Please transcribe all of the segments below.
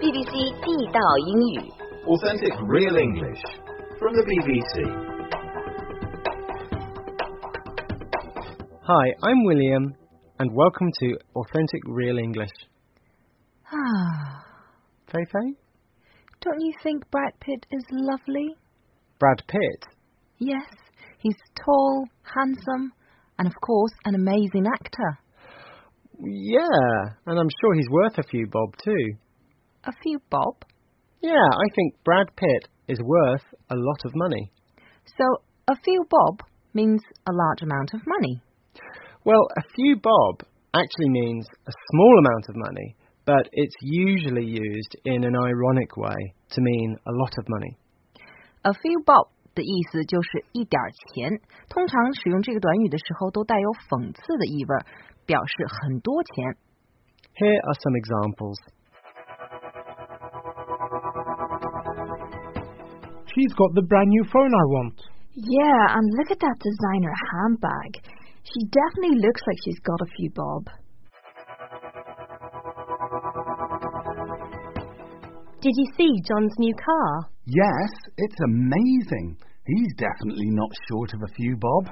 BBC 地道英语 Authentic real English from the BBC. Hi, I'm William, and welcome to Authentic Real English. Fei Fei? Don't you think Brad Pitt is lovely? Brad Pitt? Yes, he's tall, handsome, and of course an amazing actor. Yeah, and I'm sure he's worth a few bob too. A few bob? Yeah, I think Brad Pitt is worth a lot of money. So, a few bob means a large amount of money. Well, a few bob actually means a small amount of money, but it's usually used in an ironic way to mean a lot of money. A few bob 的意思就是一点钱，通常使用这个短语的时候都带有讽刺的意味，表示很多钱。 Here are some examples. She's got the brand new phone I want. Yeah, and look at that designer handbag. She definitely looks like she's got a few bob. Did you see John's new car? Yes, it's amazing. He's definitely not short of a few bob.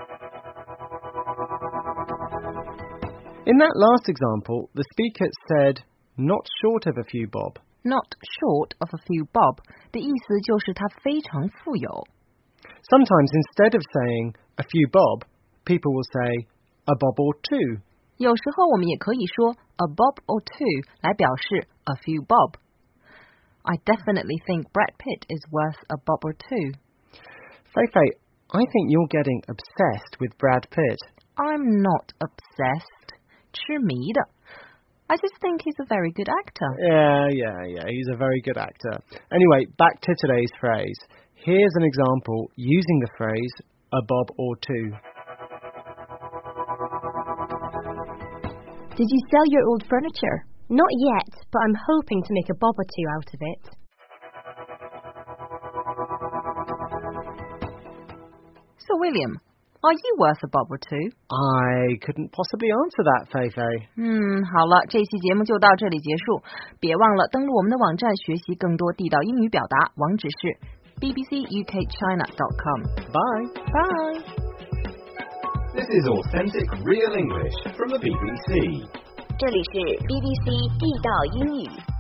In that last example, the speaker said, not short of a few bob. Not short of a few bob 的意思就是他非常富有。 Sometimes instead of saying a few bob, people will say a bob or two. 有时候我们也可以说 a bob or two 来表示 a few bob. I definitely think Brad Pitt is worth a bob or two. Fei Fei, I think you're getting obsessed with Brad Pitt. I'm not obsessed. 痴迷的。I just think he's a very good actor. Yeah, he's a very good actor. Anyway, back to today's phrase. Here's an example using the phrase a bob or two. Did you sell your old furniture? Not yet, but I'm hoping to make a bob or two out of it. So, William, are you worth a bob or two? I couldn't possibly answer that, Fei Fei. 好了，这期节目就到这里结束。别忘了登录我们的网站学习更多地道英语表达，网址是 bbcukchina.com. Bye. Bye. This is Authentic real English from the BBC. 这里是 BBC 地道英语